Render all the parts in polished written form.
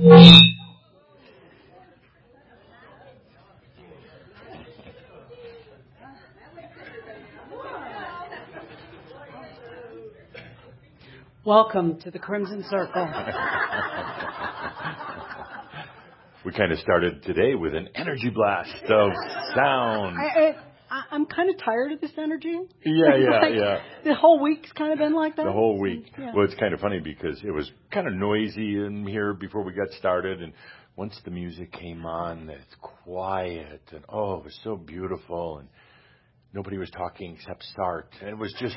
Welcome to the Crimson Circle. We kind of started today with an energy blast of sound. I'm kind of tired of this energy. Yeah. The whole week's kind of been like that. The whole week. Yeah. Well, it's kind of funny because it was kind of noisy in here before we got started. And once the music came on, it's quiet. And, it was so beautiful. And nobody was talking except Sart. And it was just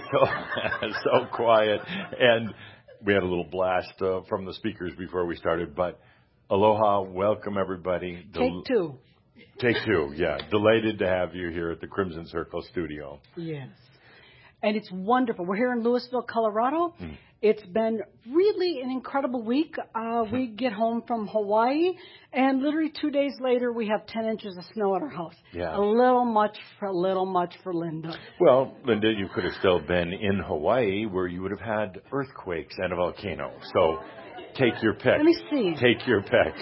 so quiet. And we had a little blast from the speakers before we started. But aloha, welcome everybody. Take two, yeah. Delighted to have you here at the Crimson Circle studio. Yes. And it's wonderful. We're here in Louisville, Colorado. It's been really an incredible week. We get home from Hawaii, and literally 2 days later, we have 10 inches of snow at our house. Yeah. A little much for Linda. Well, Linda, you could have still been in Hawaii where you would have had earthquakes and a volcano. So take your pick. Let me see. Take your pick.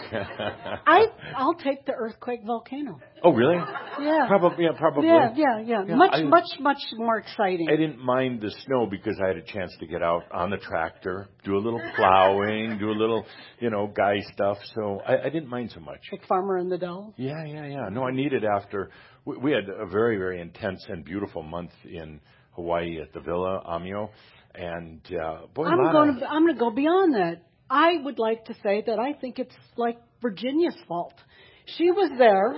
I'll take the earthquake volcano. Oh, really? Yeah. Probably. Yeah. Much more exciting. I didn't mind the snow because I had a chance to get out on the tractor, do a little plowing, do a little, guy stuff. So I didn't mind so much. Like Farmer in the Dell? Yeah. No, I needed after. We had a very, very intense and beautiful month in Hawaii at the Villa Amio. And, I'm going to go beyond that. I would like to say that I think it's like Virginia's fault. She was there.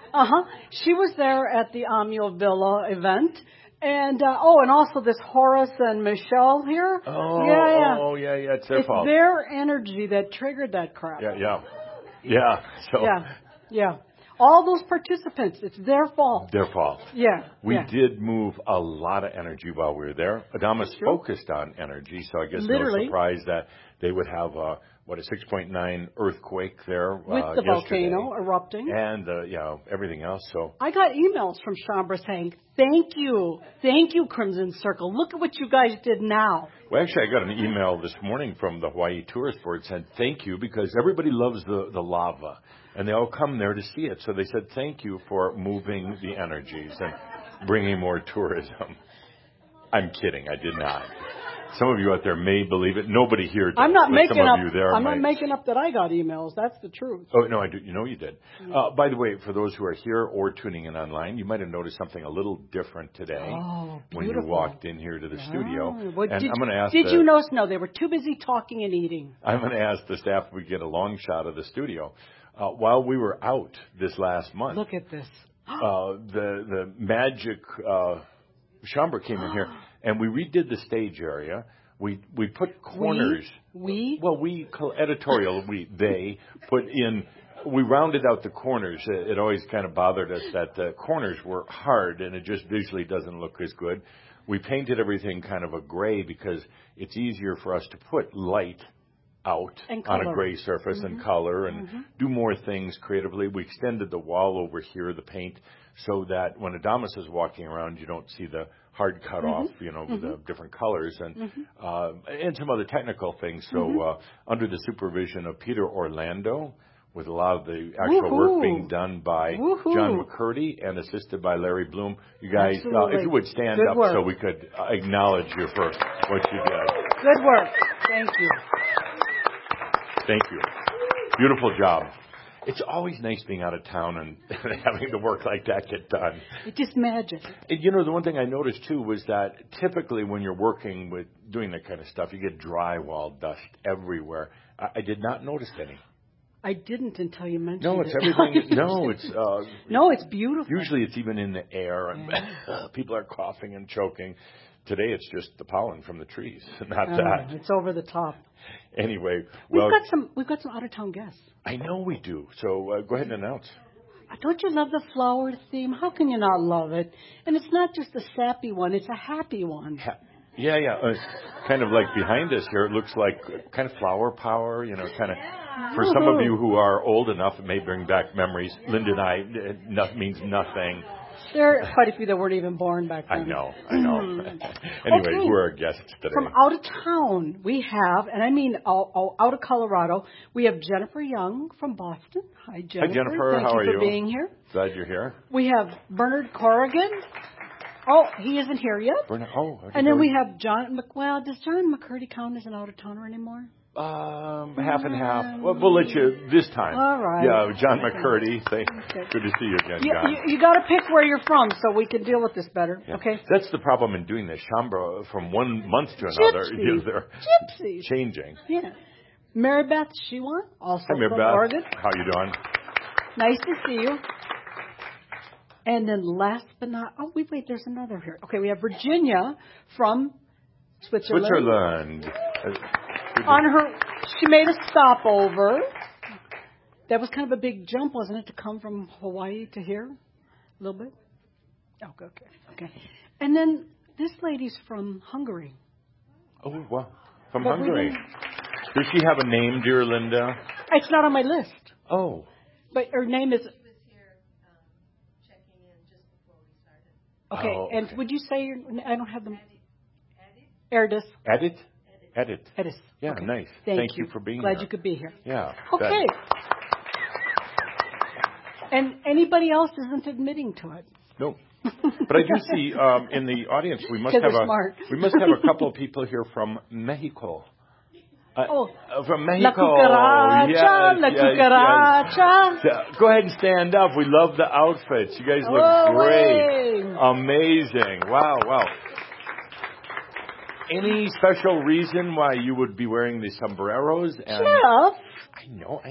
She was there at the Amio Villa event. And, and also this Horace and Michelle here. Yeah. It's their fault. It's their energy that triggered that crap. Yeah. So. Yeah. All those participants, it's their fault. Their fault. Yeah. We did move a lot of energy while we were there. Adamas focused on energy, so I guess no surprise that they would have a 6.9 earthquake there with the volcano erupting and everything else. So I got emails from Chambra saying, "Thank you, Crimson Circle. Look at what you guys did now." Well, actually, I got an email this morning from the Hawaii Tourist Board saying thank you because everybody loves the lava. And they all come there to see it. So they said, thank you for moving the energies and bringing more tourism. I'm kidding. I did not. Some of you out there may believe it. Nobody here does. I'm not making up. I'm not making up that I got emails. That's the truth. Oh, no, I do. You did. By the way, for those who are here or tuning in online, you might have noticed something a little different today when you walked in here to the studio. Well, and I'm going to ask. Did you notice? No, they were too busy talking and eating. I'm going to ask the staff if we get a long shot of the studio. While we were out this last month. Look at this. The magic Chambra came in here, and we redid the stage area. We put corners. We put in. We rounded out the corners. It always kind of bothered us that the corners were hard, and it just visually doesn't look as good. We painted everything kind of a gray because it's easier for us to put light out on a gray surface and color and do more things creatively. We extended the wall over here, the paint, so that when Adamas is walking around, you don't see the hard cut off, with the different colors and some other technical things. So under the supervision of Peter Orlando, with a lot of the actual work being done by John McCurdy and assisted by Larry Bloom. You guys, if you would stand up so we could acknowledge you for what you did. Good work. Thank you. Thank you. Beautiful job. It's always nice being out of town and having the work like that get done. It's just magic. The one thing I noticed, too, was that typically when you're working with doing that kind of stuff, you get drywall dust everywhere. I did not notice any. I didn't until you mentioned it. No, it's everything. No, it's beautiful. Usually it's even in the air and people are coughing and choking. Today it's just the pollen from the trees, not that. It's over the top. Anyway, we've got some out of town guests. I know we do. So go ahead and announce. Don't you love the flower theme? How can you not love it? And it's not just a sappy one; it's a happy one. Yeah. Kind of like behind us here, it looks like kind of flower power. Kind of. For some of you who are old enough, it may bring back memories. Linda and I, it means nothing. There are quite a few that weren't even born back then. I know. Anyway, Okay. who are our guests today? From out of town, we have, and I mean out of Colorado, we have Jennifer Young from Boston. Hi, Jennifer. Hi, Jennifer. Thank How are you you? for being here. Glad you're here. We have Bernard Corrigan. Oh, he isn't here yet. Okay, And then we have John. Well, does John McCurdy count as an out of towner anymore? Half and half. Well, we'll let you this time. All right. Yeah, John McCurdy. Good to see you again, John. You got to pick where you're from so we can deal with this better. Yeah. Okay. That's the problem in doing this. Shambra, from one month to another, they're Gypsies. changing. Yeah. Mary Beth Shewan, also Hi, Mary from Beth. Oregon. How you doing? Nice to see you. And then last but not, wait, there's another here. Okay, we have Virginia from Switzerland. She made a stopover. That was kind of a big jump, wasn't it, to come from Hawaii to here? A little bit? Oh, okay. And then this lady's from Hungary. Oh, wow. From Hungary. Does she have a name, dear Linda? It's not on my list. Oh. But her name is... Okay, and would you say I don't have them. Erdis. Edit. Yeah, okay. Nice. Thank you for being Glad here. you could be here. Yeah. Okay. And anybody else isn't admitting to it. No. But I do see in the audience we must have a couple of people here from Mexico. From Mexico. La cucaracha. Yes. Go ahead and stand up. We love the outfits. You guys look great. Amazing. Wow. Any special reason why you would be wearing the sombreros? Jeff. I know.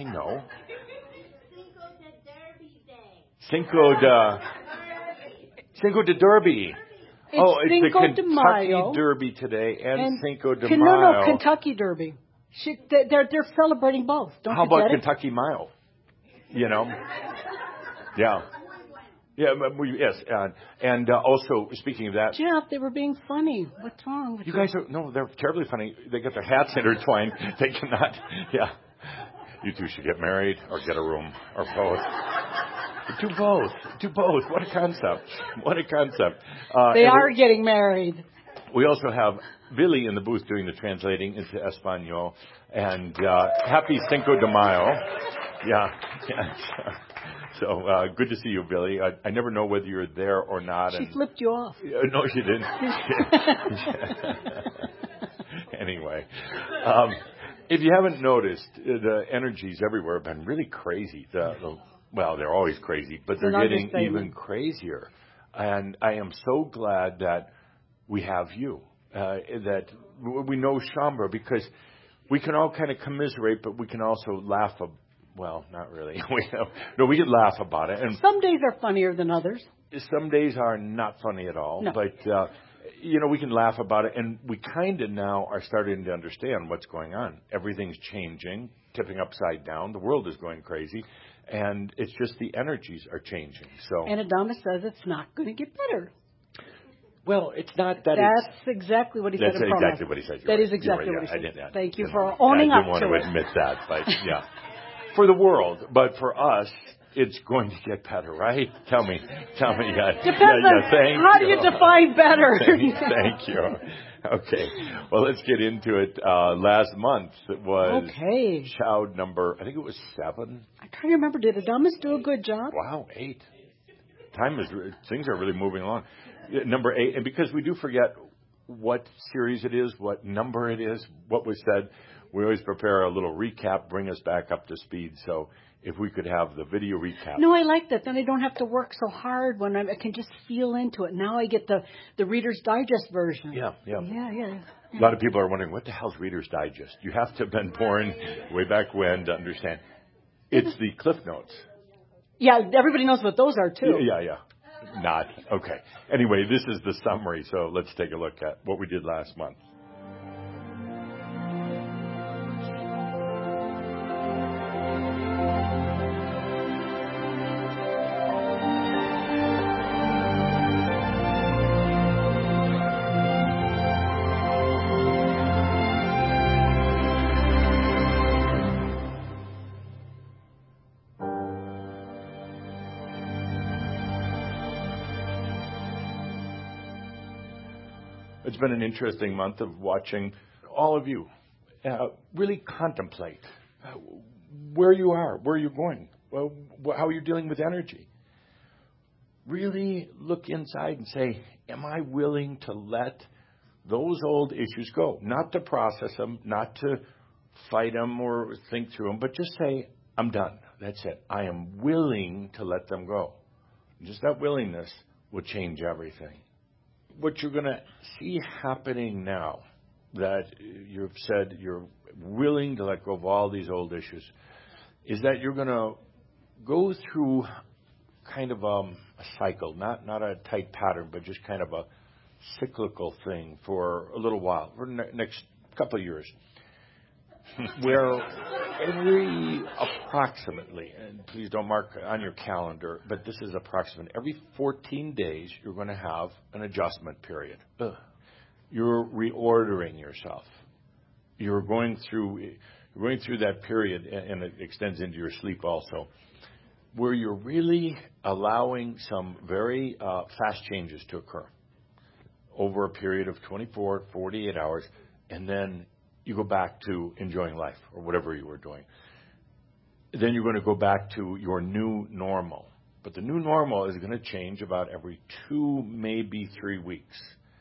Cinco de Derby. It's the Kentucky Derby today and Cinco de Mayo. No, Kentucky Derby. They're celebrating both. How about Kentucky Mile? You know? Yeah. Yeah, yes. And also, speaking of that... Jeff, they were being funny. What's wrong with you? You guys are... No, they're terribly funny. They get their hats intertwined. They cannot... Yeah. You two should get married or get a room or both. Do both. What a concept. They are getting married. We also have Billy in the booth doing the translating into Espanol. And happy Cinco de Mayo. Yeah. So good to see you, Billy. I never know whether you're there or not. She flipped you off. No, she didn't. Anyway, if you haven't noticed, the energies everywhere have been really crazy. Well, they're always crazy, but they're getting even crazier. And I am so glad that we have you, that we know Shambra, because we can all kind of commiserate, but we can also laugh. Well, not really. We can laugh about it. And some days are funnier than others. Some days are not funny at all. No. But, we can laugh about it. And we kind of now are starting to understand what's going on. Everything's changing, tipping upside down. The world is going crazy. And it's just the energies are changing. So. And Adamus says it's not going to get better. Well, it's not that. That's exactly what he said in That's exactly what he said. That is exactly what he said. I did that. Thank you for owning up to it. I didn't want to admit that, but yeah. For the world, but for us, it's going to get better, right? Tell me. Depends on how do you define better. Thank you. Okay. Well, let's get into it. Last month was child number, I think it was 7. I can't remember. Did Adamus do a good job? Wow, 8. Things are really moving along. Number 8, and because we do forget what series it is, what number it is, what was said, we always prepare a little recap, bring us back up to speed. So if we could have the video recap. No, I like that. Then I don't have to work so hard when I can just feel into it. Now I get the Reader's Digest version. Yeah. A lot of people are wondering, what the hell's Reader's Digest? You have to have been born way back when to understand. It's the Cliff Notes. Yeah, everybody knows what those are, too. Yeah. Not. Okay. Anyway, this is the summary, so let's take a look at what we did last month. It's been an interesting month of watching all of you really contemplate where you are, where you're going, how you're dealing with energy. Really look inside and say, am I willing to let those old issues go? Not to process them, not to fight them or think through them, but just say, I'm done. That's it. I am willing to let them go. Just that willingness will change everything. What you're going to see happening now that you've said you're willing to let go of all these old issues is that you're going to go through kind of a cycle, not a tight pattern, but just kind of a cyclical thing for a little while, for the next couple of years, where approximately, and please don't mark on your calendar, but this is approximate, every 14 days you're going to have an adjustment period. You're reordering yourself. You're going through that period, and it extends into your sleep also, where you're really allowing some very fast changes to occur over a period of 24, 48 hours, and then you go back to enjoying life or whatever you were doing. Then you're going to go back to your new normal. But the new normal is going to change about every 2, maybe 3 weeks.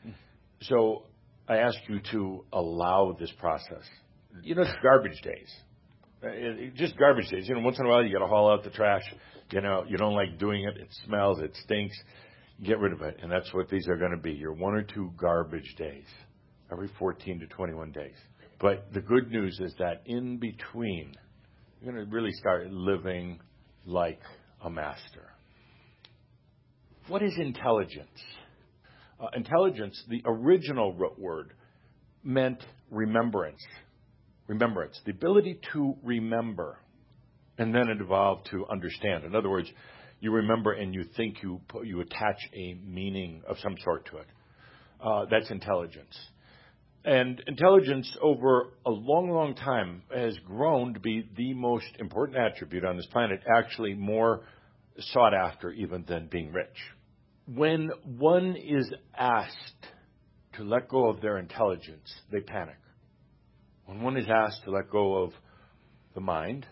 So I ask you to allow this process. It's garbage days. Just garbage days. Once in a while you got to haul out the trash. You don't like doing it. It smells. It stinks. Get rid of it. And that's what these are going to be. Your 1 or 2 garbage days every 14 to 21 days. But the good news is that in between, you're going to really start living like a master. What is intelligence? Intelligence, the original root word, meant remembrance. Remembrance, the ability to remember. And then it evolved to understand. In other words, you remember and you think you attach a meaning of some sort to it. That's intelligence. And intelligence over a long, long time has grown to be the most important attribute on this planet, actually more sought after even than being rich. When one is asked to let go of their intelligence, they panic. When one is asked to let go of the mind,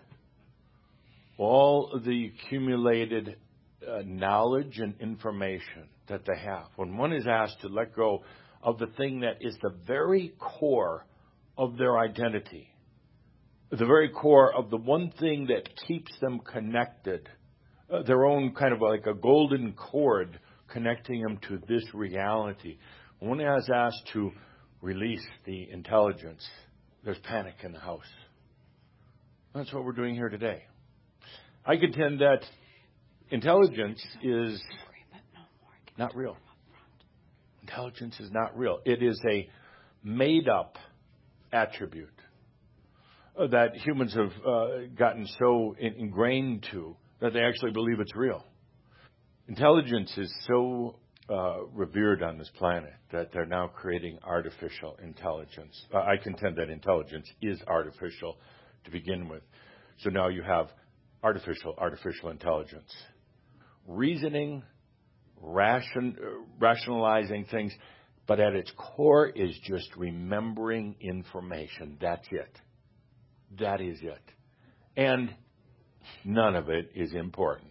all the accumulated knowledge and information that they have, when one is asked to let go of the thing that is the very core of their identity, the very core of the one thing that keeps them connected, their own kind of like a golden cord connecting them to this reality. When one is asked to release the intelligence, there's panic in the house. That's what we're doing here today. I contend that intelligence is not real. Intelligence is not real. It is a made-up attribute that humans have gotten so ingrained to that they actually believe it's real. Intelligence is so revered on this planet that they're now creating artificial intelligence. I contend that intelligence is artificial to begin with. So now you have artificial intelligence. Reasoning, rationalizing things, but at its core is just remembering information. That's it. That is it. And none of it is important.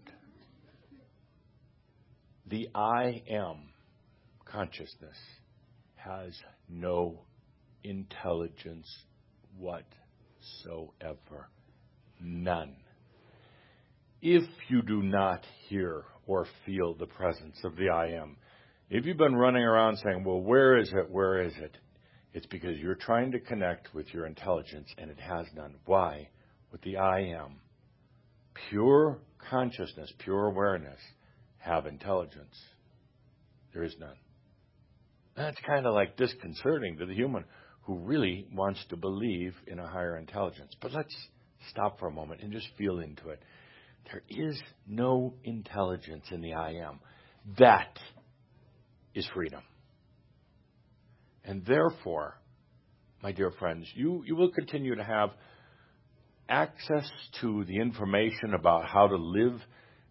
The I am consciousness has no intelligence whatsoever. None. If you do not hear or feel the presence of the I am, if you've been running around saying, well, where is it? Where is it? It's because you're trying to connect with your intelligence and it has none. Why? With the I am, pure consciousness, pure awareness, have intelligence. There is none. That's kind of like disconcerting to the human who really wants to believe in a higher intelligence. But let's stop for a moment and just feel into it. There is no intelligence in the I am. That is freedom. And therefore, my dear friends, you will continue to have access to the information about how to live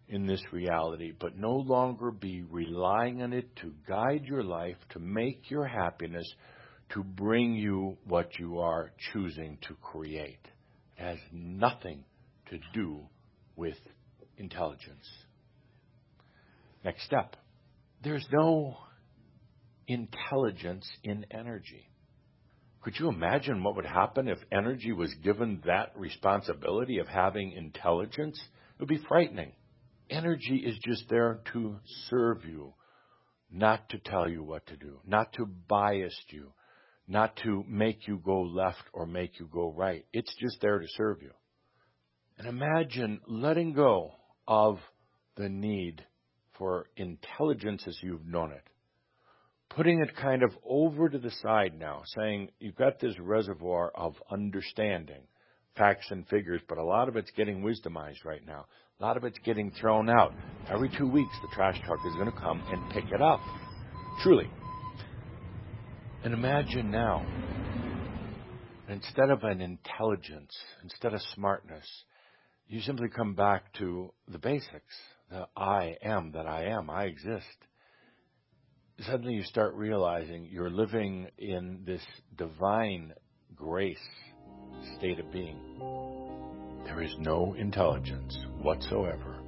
in this reality, but no longer be relying on it to guide your life, to make your happiness, to bring you what you are choosing to create. It has nothing to do with intelligence. Next step. There's no intelligence in energy. Could you imagine what would happen if energy was given that responsibility of having intelligence? It would be frightening. Energy is just there to serve you, not to tell you what to do, not to bias you, not to make you go left or make you go right. It's just there to serve you. And imagine letting go of the need for intelligence as you've known it. Putting it kind of over to the side now, saying you've got this reservoir of understanding, facts and figures, but a lot of it's getting wisdomized right now. A lot of it's getting thrown out. Every 2 weeks, the trash truck is going to come and pick it up. Truly. And imagine now, instead of an intelligence, instead of smartness, you simply come back to the basics. The I am that I am. I exist. Suddenly you start realizing you're living in this divine grace state of being. There is no intelligence whatsoever.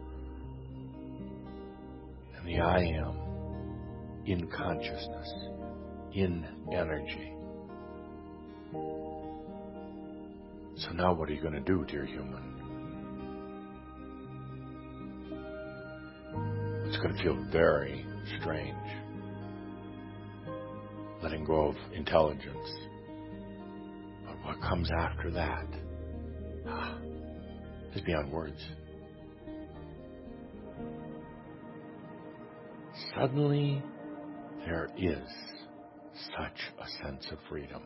And the I am in consciousness, in energy. So now what are you going to do, dear human? It's going to feel very strange. Letting go of intelligence. But what comes after that is beyond words. Suddenly, there is such a sense of freedom.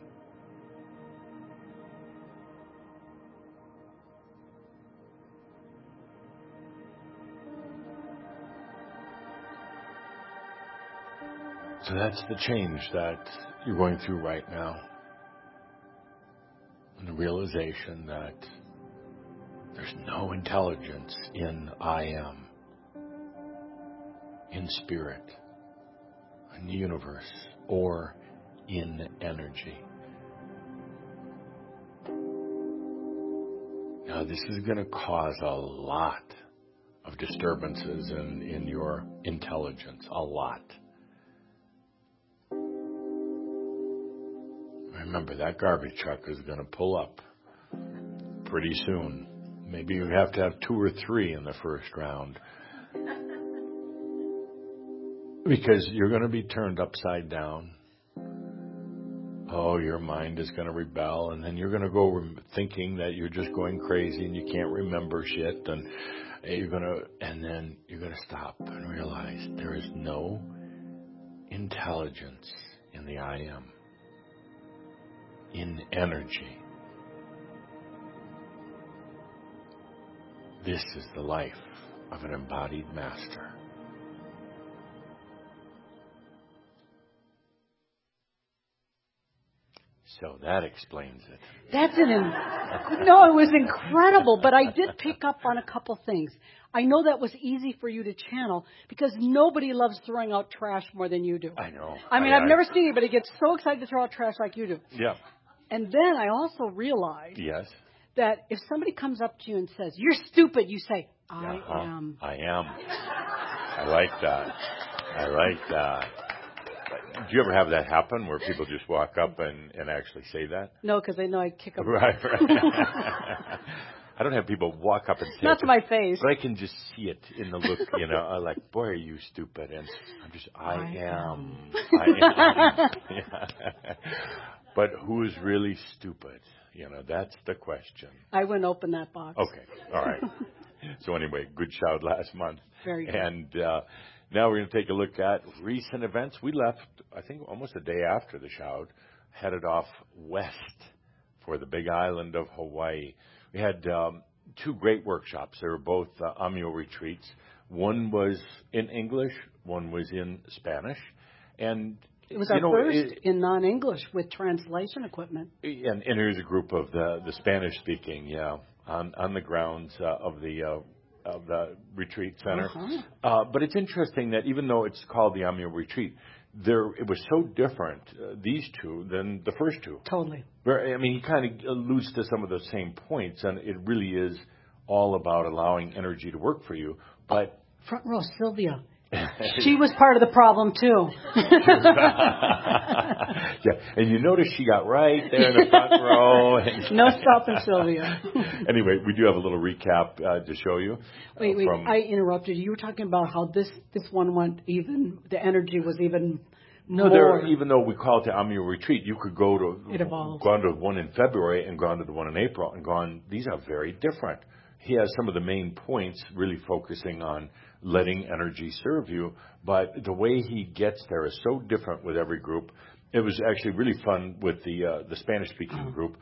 So that's the change that you're going through right now. And the realization that there's no intelligence in I am, in spirit, in the universe, or in energy. Now, this is going to cause a lot of disturbances in your intelligence, a lot. Remember, that garbage truck is going to pull up pretty soon. Maybe you have to have 2 or 3 in the first round. Because you're going to be turned upside down. Oh, your mind is going to rebel, and then you're going to go thinking that you're just going crazy and you can't remember shit, and then you're going to stop and realize there is no intelligence in the I am, in energy. This is the life of an embodied master. So that explains it. That's no, it was incredible, but I did pick up on a couple things. I know that was easy for you to channel because nobody loves throwing out trash more than you do. I know. I mean, I've never seen anybody get so excited to throw out trash like you do. Yeah. And then I also realized that if somebody comes up to you and says, "You're stupid," you say, I am. I am. I like that. I like that. Do you ever have that happen where people just walk up and actually say that? No, because they know I'd kick them. Right. I don't have people walk up and say not to my face. But I can just see it in the look, like, boy, are you stupid. And I'm just, I am. Yeah. But who is really stupid? That's the question. I wouldn't open that box. Okay. All right. So anyway, good shout last month. Very good. And now we're going to take a look at recent events. We left, I think, almost a day after the shout, headed off west for the big island of Hawaii. We had 2 great workshops. They were both Amyo retreats. One was in English, one was in Spanish. And it was our first in non-English with translation equipment. And here's a group of the Spanish-speaking, on the grounds of the of the retreat center. Uh-huh. But it's interesting that even though it's called the Omio Retreat, it was so different, these two, than the first two. Totally. I mean, he kind of alludes to some of the same points, and it really is all about allowing energy to work for you. But front row, Sylvia. She was part of the problem, too. Yeah, and you notice she got right there in the front row. No stopping Sylvia. Anyway, we do have a little recap to show you. Wait, I interrupted you. You were talking about how this one went even, the energy was even more. Even though we call it the Omio Retreat, you could gone to one in February and gone to the one in April and gone, these are very different. He has some of the main points really focusing on letting energy serve you, but the way he gets there is so different with every group. It was actually really fun with the Spanish-speaking group.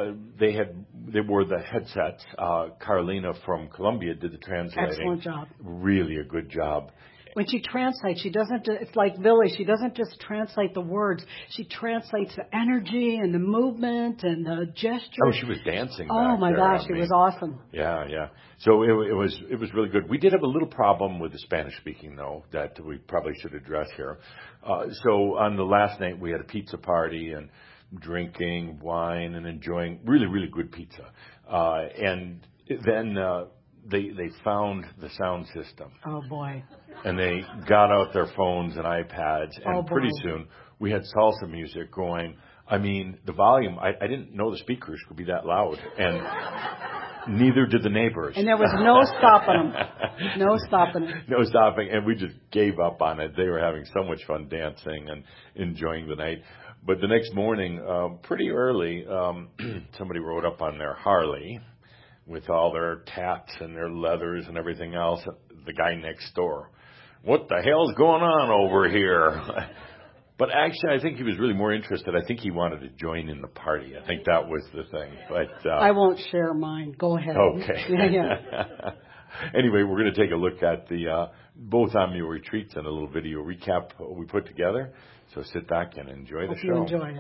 They wore the headsets. Carolina from Colombia did the translating. Excellent job. Really a good job. When she translates, she doesn't, it's like Billy, she doesn't just translate the words. She translates the energy and the movement and the gesture. Oh, she was dancing back Oh, my there. gosh, it was awesome. Yeah. So it was really good. We did have a little problem with the Spanish speaking, though, that we probably should address here. So on the last night, we had a pizza party and drinking wine and enjoying really, really good pizza. And then they found the sound system. Oh, boy. And they got out their phones and iPads, and pretty soon we had salsa music going. I mean, the volume, I didn't know the speakers could be that loud, and neither did the neighbors. And there was no stopping them. No stopping it. No stopping, and we just gave up on it. They were having so much fun dancing and enjoying the night. But the next morning, pretty early, somebody rode up on their Harley with all their tats and their leathers and everything else, the guy next door. What the hell's going on over here? But actually, I think he was really more interested. I think he wanted to join in the party. I think that was the thing. But I won't share mine. Go ahead. Okay. Yeah. Anyway, we're going to take a look at the both Omio retreats and a little video recap we put together. So sit back and enjoy the show. Hope you enjoy it.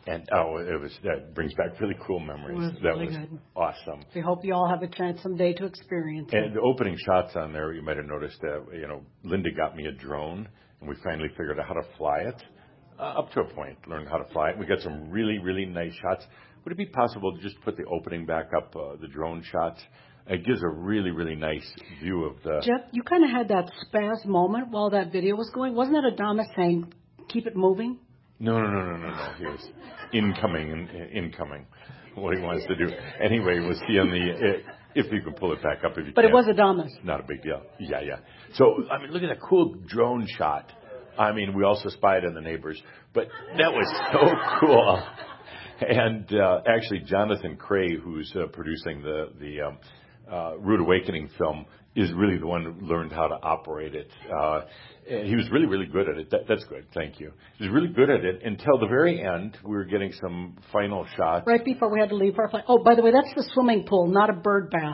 And that brings back really cool memories. That was good. Awesome. We hope you all have a chance someday to experience it. And the opening shots on there, you might have noticed that, Linda got me a drone, and we finally figured out how to fly it. Up to a point, learned how to fly it. We got some really, really nice shots. Would it be possible to just put the opening back up, the drone shots? It gives a really, really nice view of the... Jeff, you kind of had that spaz moment while that video was going. Wasn't that Adamus saying, keep it moving? No. He was incoming. What he wants to do. Anyway, we'll see on the... if you can pull it back up if you But can. it was Adamus. Not a big deal. Yeah. So, look at that cool drone shot. We also spied on the neighbors. But that was so cool. And actually, Jonathan Cray, who's producing the Rude Awakening film, is really the one who learned how to operate it. And he was really, really good at it. That's good. Thank you. He was really good at it until the very end. We were getting some final shots. Right before we had to leave our flight. Oh, by the way, that's the swimming pool, not a bird bath.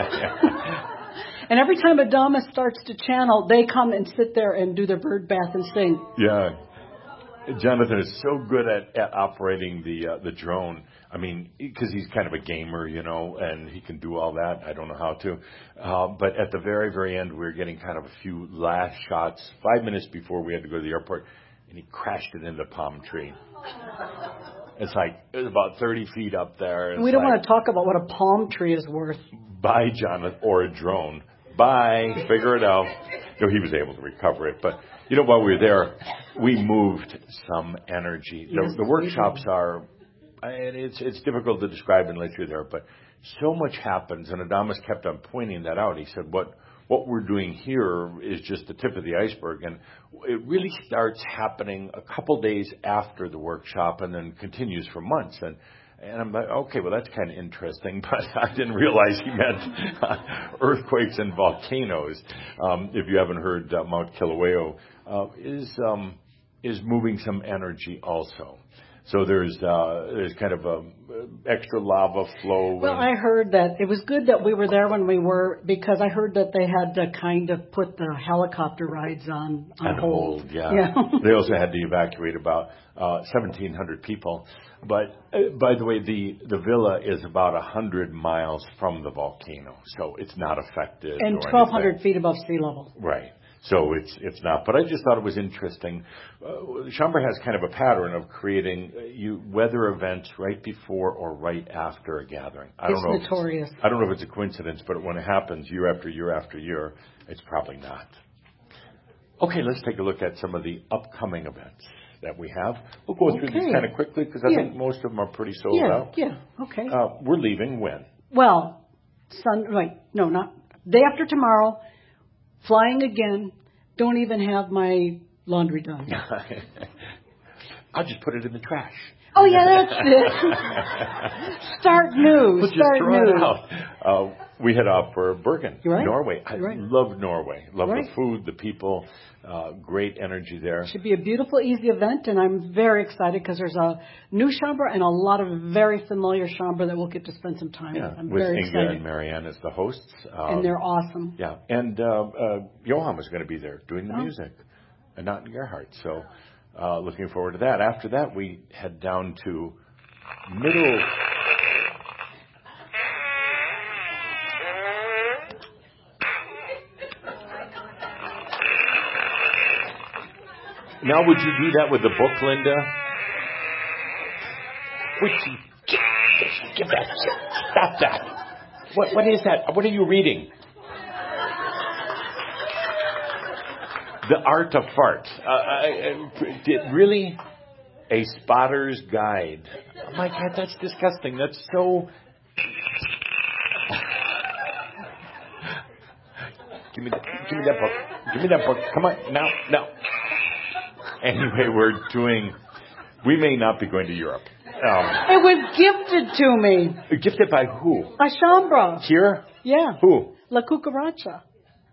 And every time Adamus starts to channel, they come and sit there and do their bird bath and sing. Yeah. Jonathan is so good at operating the drone. Because he's kind of a gamer, and he can do all that. I don't know how to. But at the very, very end, we were getting kind of a few last shots 5 minutes before we had to go to the airport, and he crashed it into a palm tree. It was about 30 feet up there. We don't want to talk about what a palm tree is worth. Bye, Jonathan, or a drone. Bye. Figure it out. He was able to recover it. But, while we were there, we moved some energy. Yes, the workshops are... It's difficult to describe unless you're there, but so much happens, and Adamus kept on pointing that out. He said, what we're doing here is just the tip of the iceberg, and it really starts happening a couple days after the workshop and then continues for months. And I'm like, okay, well, that's kind of interesting, but I didn't realize he meant earthquakes and volcanoes. If you haven't heard, Mount Kilauea is moving some energy also. So there's kind of a extra lava flow. Well, I heard that it was good that we were there when we were, because I heard that they had to kind of put the helicopter rides on hold. Yeah. They also had to evacuate about 1,700 people. But by the way, the villa is about 100 miles from the volcano, so it's not affected. And 1,200 feet above sea level. Right. So it's not. But I just thought it was interesting. Chambra has kind of a pattern of creating weather events right before or right after a gathering. It's notorious. I don't know if it's a coincidence, but when it happens year after year after year, it's probably not. Okay, let's take a look at some of the upcoming events that we have. We'll go through these kind of quickly because I think most of them are pretty sold out. Yeah, okay. We're leaving when? Well, day after tomorrow. Flying again. Don't even have my laundry done. I'll just put it in the trash. Oh, yeah, that's it. Start new. We'll just throw it out. We head off for Bergen, Norway. I love Norway. Love the food, the people, great energy there. It should be a beautiful, easy event, and I'm very excited because there's a new Chambra and a lot of very familiar Chambra that we'll get to spend some time with. I'm very Inga excited. and Marianne as the hosts. And they're awesome. Yeah, and Johan was going to be there doing the music, and not in Gerhardt. So looking forward to that. After that, we head down to Middle... Now, would you do that with the book, Linda? Give that. Stop that. What is that? What are you reading? The Art of Fart. Really? A Spotter's Guide. Oh, my God, that's disgusting. That's so... Give me that book. Give me that book. Come on. Now. Anyway, we may not be going to Europe. It was gifted to me. Gifted by who? A Chambra. Here? Yeah. Who? La Cucaracha.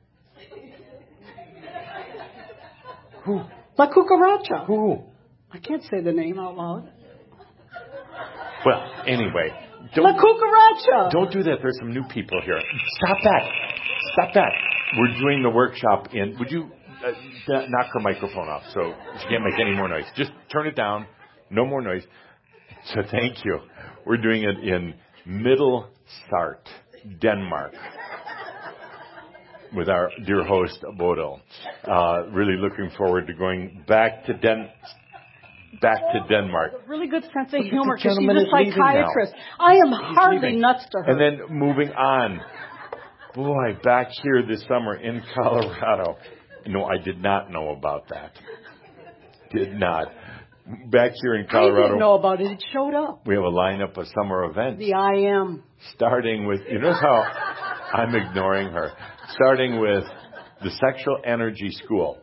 Who? La Cucaracha. Who? I can't say the name out loud. Well, anyway. La Cucaracha. Don't do that. There's some new people here. Stop that. We're doing the workshop would you knock her microphone off so she can't make any more noise. Just turn it down. No more noise. So thank you. We're doing it in Middelstart, Denmark, with our dear host, Bodil. Really looking forward to going back to Denmark. Really good sense of humor because she's a psychiatrist. I am hardly nuts to her. And then moving on. Boy, back here this summer in Colorado. No, I did not know about that. Did not. Back here in Colorado. I didn't know about it. It showed up. We have a lineup of summer events. The IM. Starting with, you notice how I'm ignoring her. Starting with the Sexual Energy School.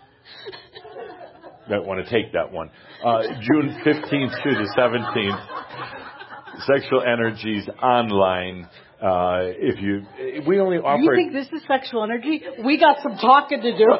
Might want to take that one. June 15th through the 17th. Sexual Energies online. We only offer. You think this is sexual energy? We got some talking to do.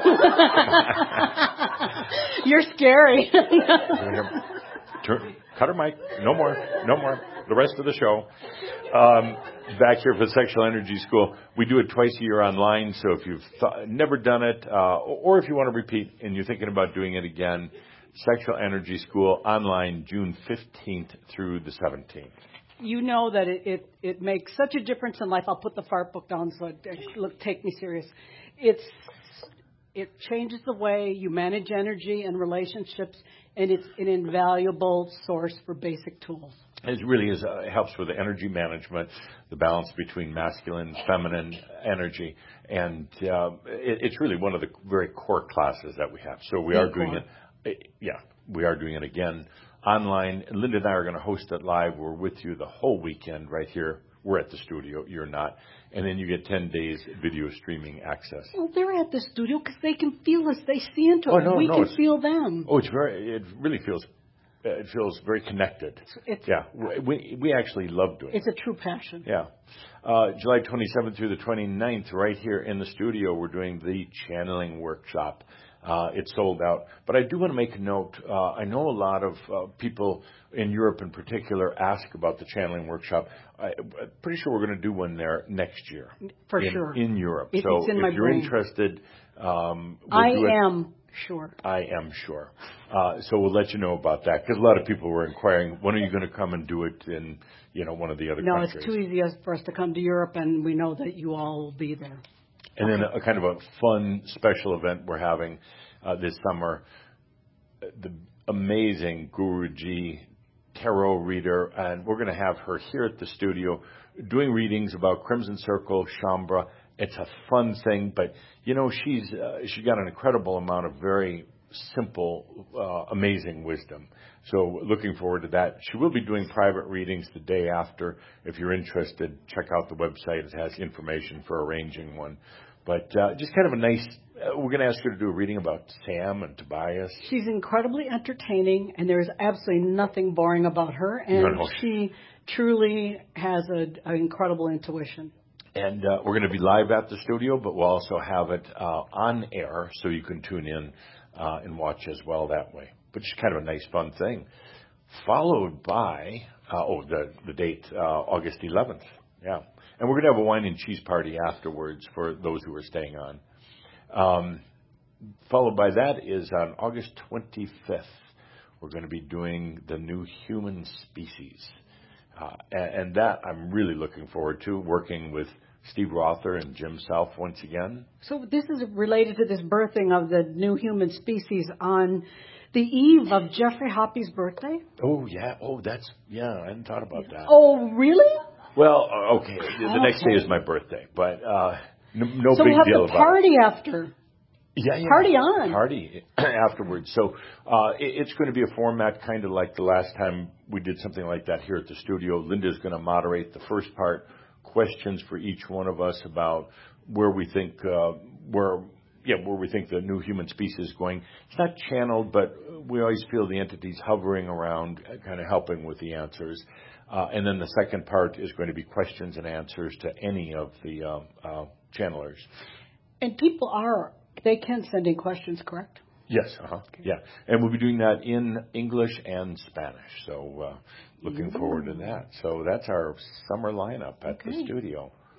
You're scary. Cut her mic. No more. The rest of the show. Back here for Sexual Energy School. We do it twice a year online, so if you've never done it, or if you want to repeat and you're thinking about doing it again, Sexual Energy School online, June 15th through the 17th. You know that it makes such a difference in life. I'll put the fart book down so take me serious. It changes the way you manage energy and relationships, and it's an invaluable source for basic tools. It really is. It helps with the energy management, the balance between masculine and feminine energy, and it's really one of the very core classes that we have. So we are doing it. Yeah, we are doing it again online. Linda and I are going to host it live. We're with you the whole weekend right here. We're at the studio. You're not. And then you get 10 days video streaming access. Well, they're at the studio because they can feel us. They see into it. We can feel them. Oh, it really feels. It feels very connected. We actually love doing it. It's a true passion. Yeah. July 27th through the 29th, right here in the studio, we're doing the channeling workshop. It's sold out. But I do want to make a note. I know a lot of people in Europe in particular ask about the channeling workshop. I'm pretty sure we're going to do one there next year. For sure. In Europe. It's in my if you're brain. interested, I am sure. So we'll let you know about that because a lot of people were inquiring, when are you going to come and do it in one of the other countries? No, it's too easy for us to come to Europe, and we know that you all will be there. And then a kind of a fun special event we're having this summer. The amazing Guruji tarot reader, and we're going to have her here at the studio doing readings about Crimson Circle, Shambhala. It's a fun thing, but she's got an incredible amount of very simple, amazing wisdom. So looking forward to that. She will be doing private readings the day after. If you're interested, check out the website. It has information for arranging one. But just kind of a nice, we're going to ask her to do a reading about Sam and Tobias. She's incredibly entertaining, and there's absolutely nothing boring about her. And she truly has an incredible intuition. And we're going to be live at the studio, but we'll also have it on air so you can tune in and watch as well that way. But just kind of a nice, fun thing. Followed by, the date, August 11th. Yeah. And we're going to have a wine and cheese party afterwards for those who are staying on. Followed by that is on August 25th. We're going to be doing the new human species. And that I'm really looking forward to, working with Steve Rother and Jim Self once again. So this is related to this birthing of the new human species on the eve of Jeffrey Hoppy's birthday? Oh, yeah. I hadn't thought about that. Oh, really? Well, okay. The next day is my birthday, but no big deal about it. So we'll have the party after. Yeah. Party on. Party afterwards. So it's going to be a format kind of like the last time we did something like that here at the studio. Linda's going to moderate the first part, questions for each one of us about where we think where we think the new human species is going. It's not channeled, but we always feel the entities hovering around, kind of helping with the answers. And then the second part is going to be questions and answers to any of the channelers. And they can send in questions, correct? Yes, okay. Yeah. And we'll be doing that in English and Spanish. So looking forward to that. So that's our summer lineup at the studio.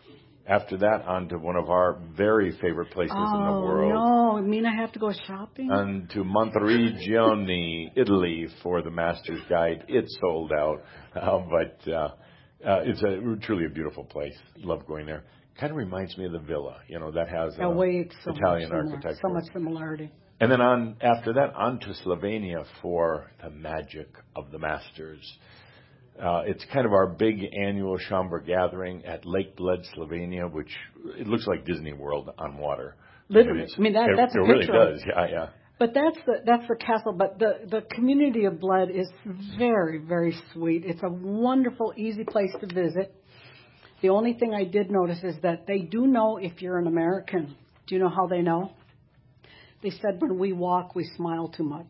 After that, on to one of our very favorite places in the world. Oh, no. You mean I have to go shopping? On to Monteriggioni, Italy for the Master's Guide. It's sold out, but it's truly a beautiful place. Love going there. Kind of reminds me of the Villa, that has Italian architecture. So much similarity. And then after that, on to Slovenia for the magic of the Masters. It's kind of our big annual Shaumbra gathering at Lake Bled, Slovenia, which it looks like Disney World on water. Literally, that's a picture. It really does, yeah. But that's the castle. But the community of Bled is very, very sweet. It's a wonderful, easy place to visit. The only thing I did notice is that they do know if you're an American. Do you know how they know? They said when we walk, we smile too much.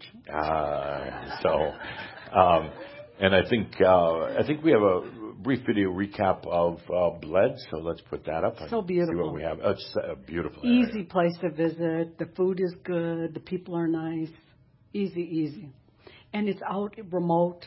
And I think we have a brief video recap of Bled, so let's put that up. So beautiful. See what we have. It's a beautiful Easy area. place to visit. The food is good. The people are nice. Easy. And it's out remote.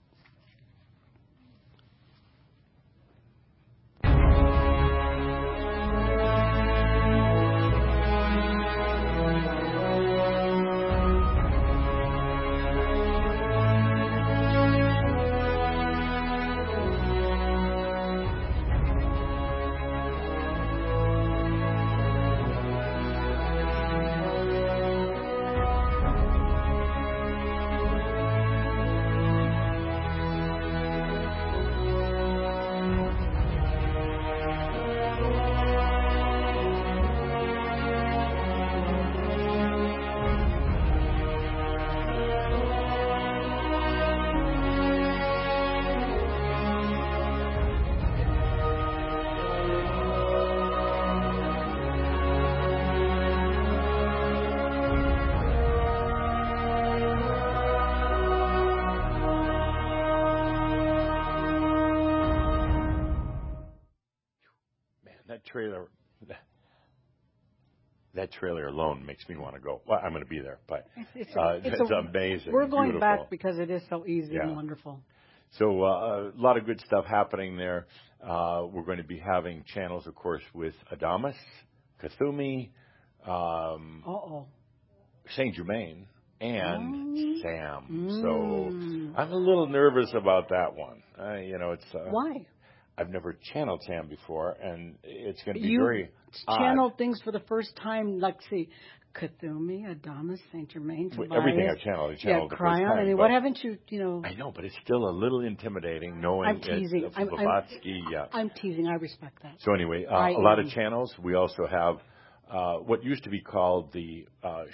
That trailer alone makes me want to go. Well, I'm going to be there, but it's amazing. We're going beautiful. back because it is so easy and wonderful. So a lot of good stuff happening there. We're going to be having channels, of course, with Adamas, Kuthumi, Saint Germain, and Sam. So I'm a little nervous about that one. It's why? I've never channeled Sam before, and it's going to be you very channeled odd. things for the first time, like, see, Kuthumi, Adamas, Saint Germain, Tobias. Everything I channeled the first time. I mean, what haven't you, I know, but it's still a little intimidating knowing I'm teasing. Blavatsky. I'm teasing. I respect that. So anyway, a lot of channels. We also have what used to be called the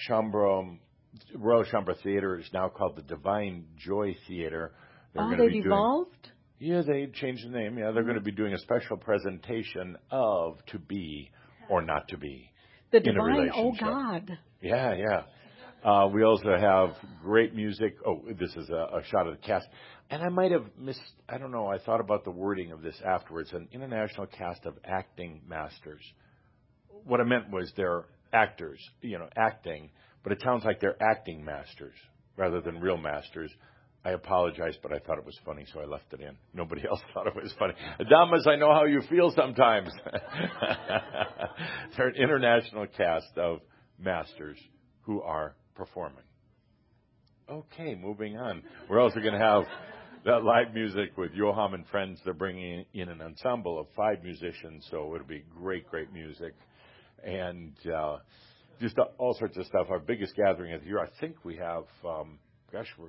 Royal Shaumbra Theatre is now called the Divine Joy Theatre. They've evolved? Yeah, they changed the name. Yeah, they're going to be doing a special presentation of To Be or Not to Be in a relationship. Oh, God. Yeah. We also have great music. Oh, this is a shot of the cast. And I might have missed, I don't know, I thought about the wording of this afterwards, an international cast of acting masters. What I meant was they're actors, acting, but it sounds like they're acting masters rather than real masters. I apologize, but I thought it was funny, so I left it in. Nobody else thought it was funny. Adamas, I know how you feel sometimes. They're an international cast of masters who are performing. Okay, moving on. We're also going to have that live music with Johann and Friends. They're bringing in an ensemble of 5 musicians, so it'll be great music. And just all sorts of stuff. Our biggest gathering of the year, I think we have... we're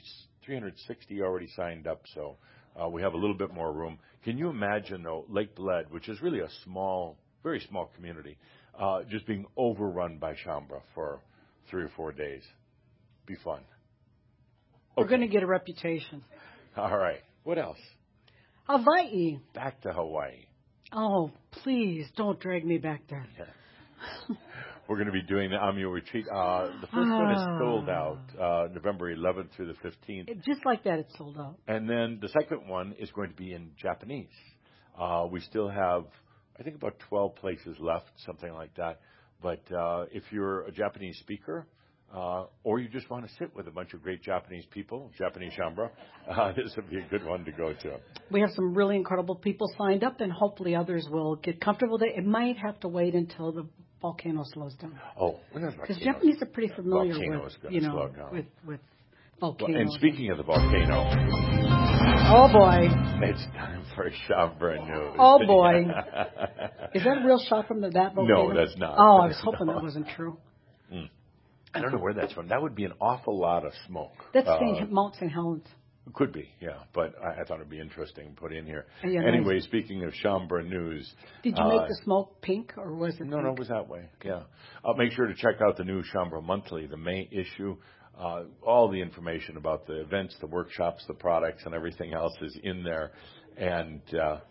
360 already signed up, so we have a little bit more room. Can you imagine, though, Lake Bled, which is really a very small community, just being overrun by Shaumbra for 3 or 4 days? Be fun. We're going to get a reputation. All right. What else? Hawaii. Back to Hawaii. Oh, please, don't drag me back there. Yeah. We're going to be doing the Amio Retreat. The first one is sold out, November 11th through the 15th. Just like that, it's sold out. And then the second one is going to be in Japanese. We still have, I think, about 12 places left, something like that. But if you're a Japanese speaker, or you just want to sit with a bunch of great Japanese people, Japanese Shambra, this would be a good one to go to. We have some really incredible people signed up, and hopefully others will get comfortable. It might have to wait until the volcano slows down. Oh, because Japanese are pretty familiar Volcano's with, slow down. with volcanoes. And speaking of the volcano, oh boy, it's time for Shambra News. Oh boy, is that a real shot from that volcano? No, that's not. Oh, I was hoping that wasn't true. I don't know where that's from. That would be an awful lot of smoke. That's Mount St. Helens. Could be, yeah. But I thought it'd be interesting to put in here. Yeah, anyway, nice. Speaking of Shambra News. Did you make the smoke pink, or was it No, pink? No, it was that way, yeah. Make sure to check out the new Shambra Monthly, the May issue. All the information about the events, the workshops, the products, and everything else is in there. And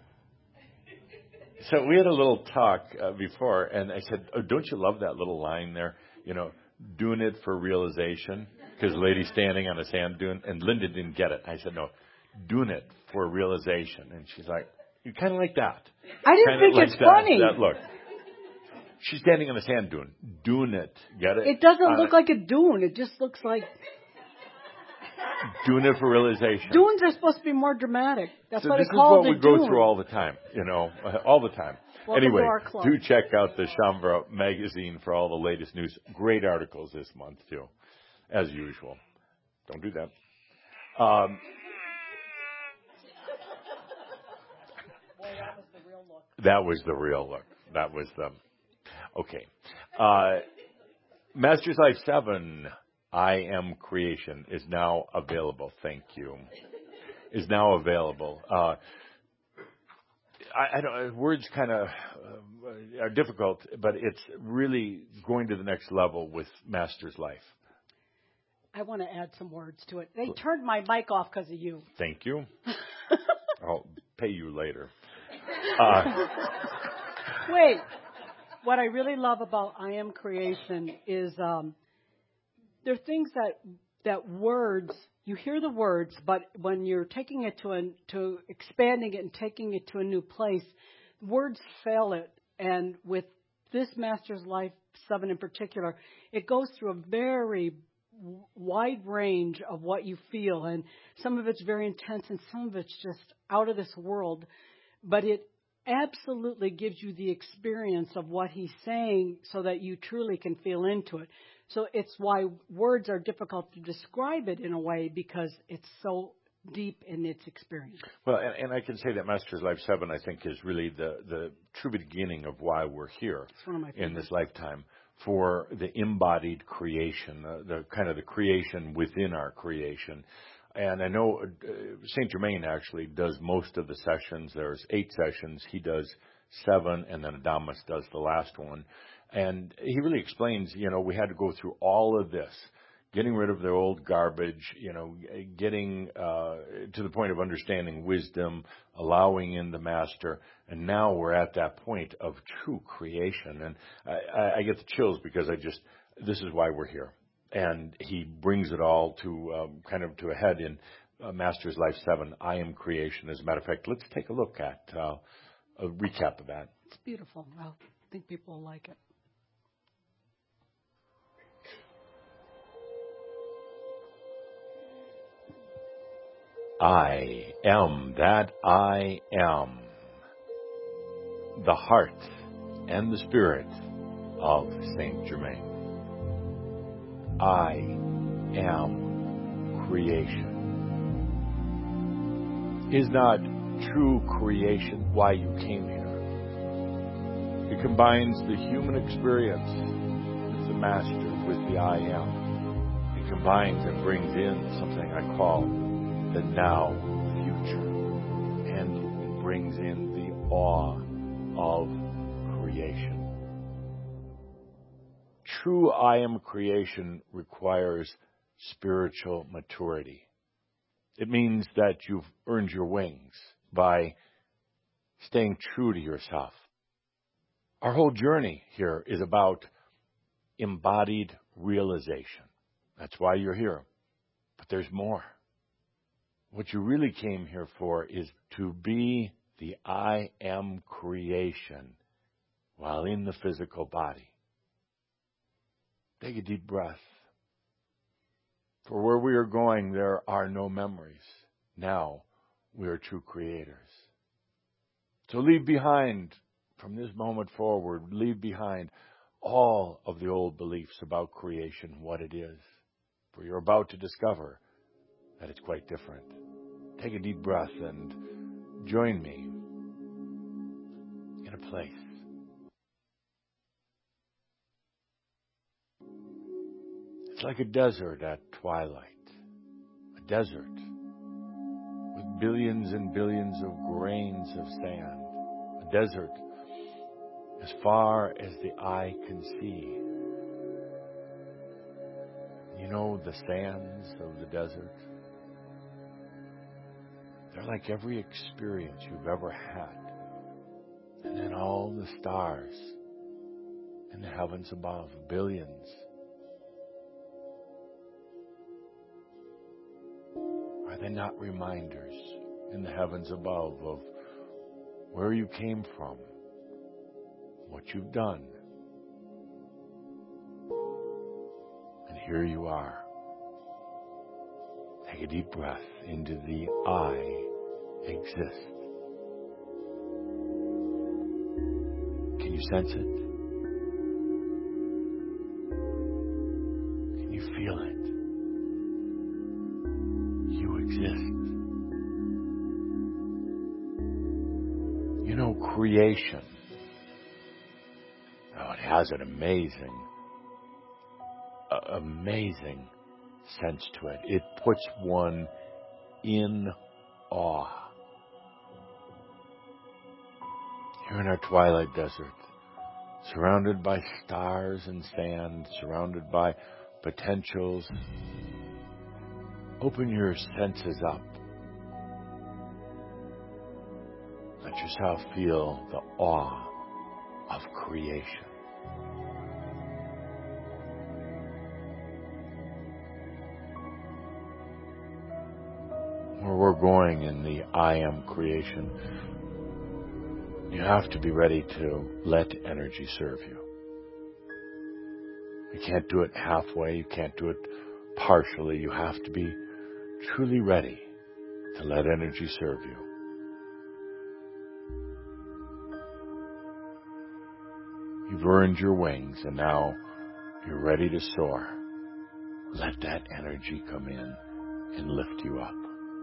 so we had a little talk before, and I said, oh, don't you love that little line there? You know, doing it for realization, because the lady standing on a sand dune, and Linda didn't get it. I said, no, doing it for realization. And she's like, you kind of like that. I didn't think it's funny. That look. She's standing on a sand dune. Doing it. Get it? It doesn't look like a dune. It just looks like... Doing it for realization. Dunes are supposed to be more dramatic. That's so why this they call it is what we go through all the time, all the time. Welcome anyway, to our club. Do check out the Shambra magazine for all the latest news. Great articles this month, too, as usual. Don't do that. Boy, that was the real look. That was the real look. That was the... Okay. Masters Life 7, I Am Creation, is now available. Thank you. Is now available. I don't. Words kind of are difficult, but it's really going to the next level with Masters Life. I want to add some words to it. They turned my mic off because of you. Thank you. I'll pay you later. Wait. What I really love about I Am Creation is there are things that words, you hear the words, but when you're taking it to expanding it and taking it to a new place, words fail it. And with this Master's Life 7 in particular, it goes through a very wide range of what you feel. And some of it's very intense and some of it's just out of this world. But it absolutely gives you the experience of what he's saying so that you truly can feel into it. So it's why words are difficult to describe it in a way, because it's so deep in its experience. Well, and I can say that Master's Life 7, I think, is really the true beginning of why we're here in this lifetime, for the embodied creation, the kind of the creation within our creation. And I know St. Germain actually does most of the sessions. There's 8 sessions. He does 7, and then Adamus does the last one. And he really explains, we had to go through all of this, getting rid of the old garbage, getting to the point of understanding wisdom, allowing in the master. And now we're at that point of true creation. And I get the chills because this is why we're here. And he brings it all to kind of to a head in Master's Life 7, I Am Creation. As a matter of fact, let's take a look at a recap of that. It's beautiful. I think people will like it. I am that I am, the heart and the spirit of Saint Germain. I am creation. Is not true creation why you came here? It combines the human experience with the master, with the I am. It combines and brings in something I call the now future. And it brings in the awe of creation. True I Am Creation requires spiritual maturity. It means that you've earned your wings by staying true to yourself. Our whole journey here is about embodied realization. That's why you're here. But there's more. What you really came here for is to be the I Am Creation while in the physical body. Take a deep breath. For where we are going, there are no memories. Now we are true creators. So leave behind, from this moment forward, leave behind all of the old beliefs about creation, what it is. For you're about to discover that it's quite different. Take a deep breath and join me in a place. It's like a desert at twilight. A desert with billions and billions of grains of sand. A desert as far as the eye can see. You know the sands of the desert? They're like every experience you've ever had. And then all the stars in the heavens above, billions. Are they not reminders in the heavens above of where you came from, what you've done? And here you are. Take a deep breath into the I exist. Can you sense it? Can you feel it? You exist. You know, creation, oh, it has an amazing sense to it. It puts one in awe. Here in our twilight desert, surrounded by stars and sand, surrounded by potentials, open your senses up. Let yourself feel the awe of creation. Where we're going in the I am creation, you have to be ready to let energy serve you. You can't do it halfway. You can't do it partially. You have to be truly ready to let energy serve you. You've earned your wings, and now you're ready to soar. Let that energy come in and lift you up.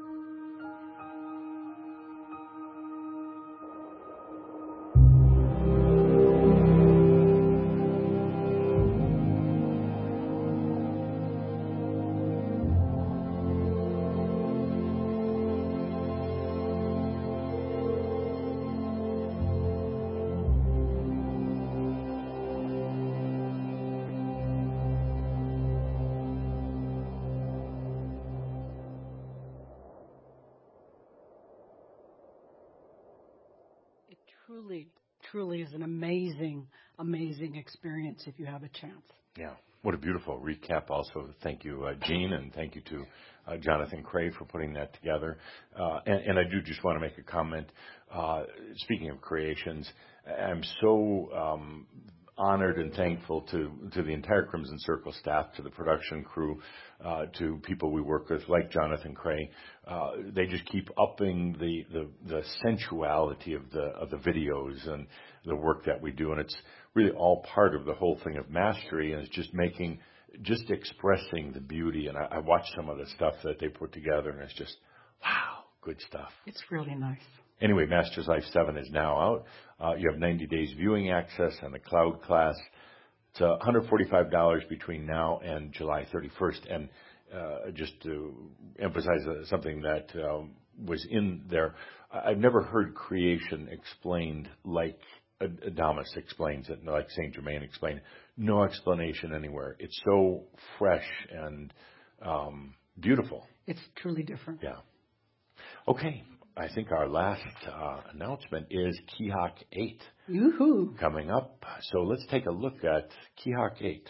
Truly is an amazing experience if you have a chance. Yeah, what a beautiful recap. Also, thank you, Jean, and thank you to Jonathan Cray for putting that together. And I do just want to make a comment. Speaking of creations, I'm so honored and thankful to the entire Crimson Circle staff, to the production crew, to people we work with like Jonathan Cray. They just keep upping the sensuality of the videos and the work that we do, and it's really all part of the whole thing of mastery, and it's just expressing the beauty. And I watch some of the stuff that they put together, and it's just wow, good stuff. It's really nice. Anyway, Master's Life 7 is now out. You have 90 days viewing access on the cloud class. It's $145 between now and July 31st. And just to emphasize something that was in there, I've never heard creation explained like Adamus explains it, like Saint Germain explained. No explanation anywhere. It's so fresh and beautiful. It's truly different. Yeah. Okay. I think our last announcement is Keahak 8 Yoo-hoo. coming up. So let's take a look at Keahak 8.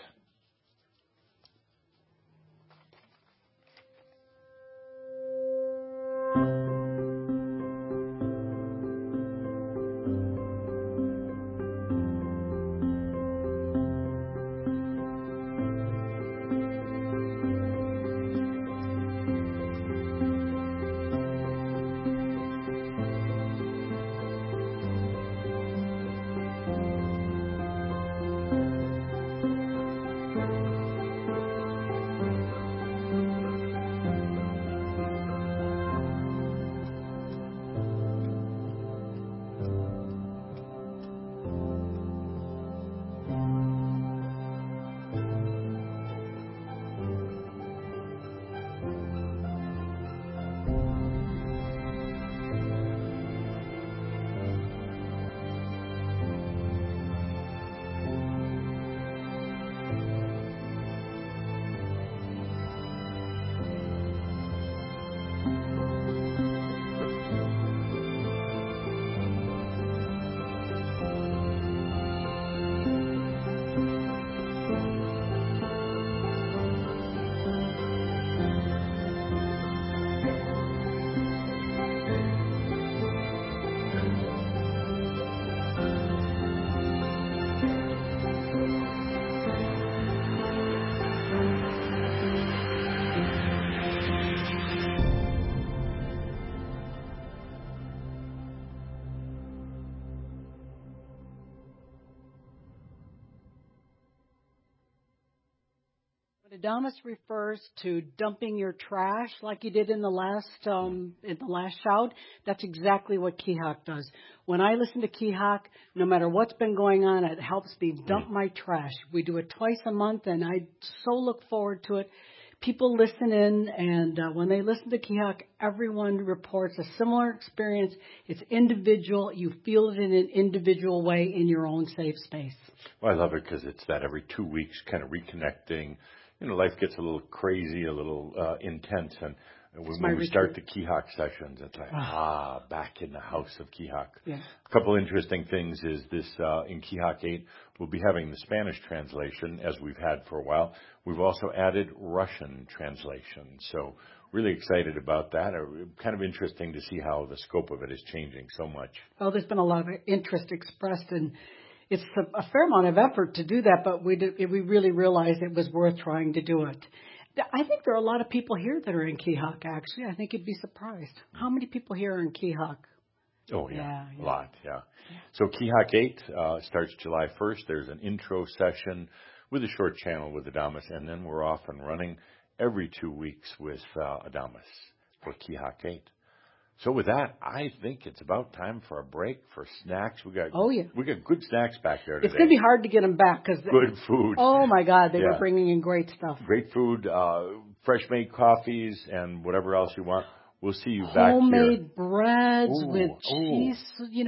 Adamus refers to dumping your trash like you did in the last shout. That's exactly what Keahak does. When I listen to Keahak, no matter what's been going on, it helps me dump my trash. We do it twice a month, and I so look forward to it. People listen in, and when they listen to Keahak, everyone reports a similar experience. It's individual. You feel it in an individual way in your own safe space. Well, I love it because it's that every 2 weeks kind of reconnecting. You know, life gets a little crazy, a little intense, and when we start the Keahak sessions, it's like, back in the house of Keahak. Yeah. A couple interesting things is this, in Keahak 8, we'll be having the Spanish translation, as we've had for a while. We've also added Russian translation, so really excited about that. Kind of interesting to see how the scope of it is changing so much. Well, there's been a lot of interest expressed, and it's a fair amount of effort to do that, but we really realized it was worth trying to do it. I think there are a lot of people here that are in Keahak, actually. I think you'd be surprised. How many people here are in Keahak? Oh, yeah. A lot, yeah. So Keahak 8 starts July 1st. There's an intro session with a short channel with Adamus, and then we're off and running every 2 weeks with Adamus for Keahak 8. So with that, I think it's about time for a break for snacks. We got good snacks back there today. It's going to be hard to get them back because good food. Oh my God, they were bringing in great stuff. Great food, fresh made coffees, and whatever else you want. We'll see you back here. Homemade breads with cheese,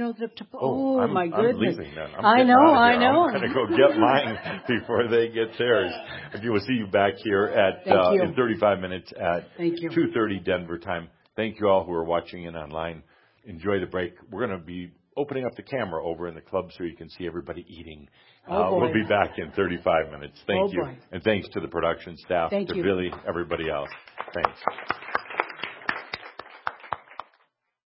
my goodness. I'm leaving then. I know. I'm going to go get mine before they get theirs. We'll see you back here at in 35 minutes at 2:30 Denver time. Thank you all who are watching in online. Enjoy the break. We're going to be opening up the camera over in the club so you can see everybody eating. We'll be back in 35 minutes. Thank you. Boy. And thanks to the production staff, to Billy, everybody else. Thanks.